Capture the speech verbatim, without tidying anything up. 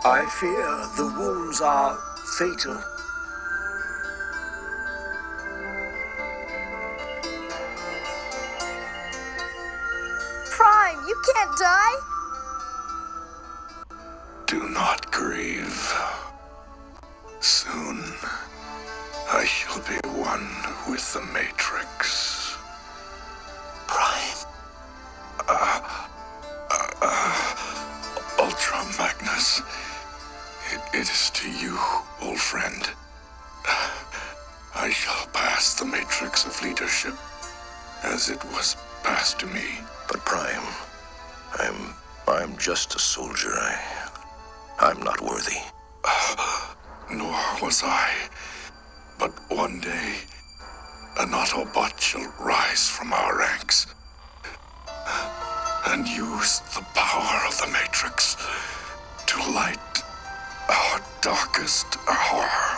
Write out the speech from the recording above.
I fear the wounds are fatal. Prime, you can't die! Do not grieve. Soon, I shall be one with the Matrix. Prime. Uh, uh, uh, Ultra Magnus. It, it is to you, old friend. I shall pass the Matrix of leadership, as it was passed to me. But Prime, I'm... I'm just a soldier. I... I'm not worthy. Uh, nor was I. But one day, an Autobot shall rise from our ranks and use the power of the Matrix to light our darkest hour.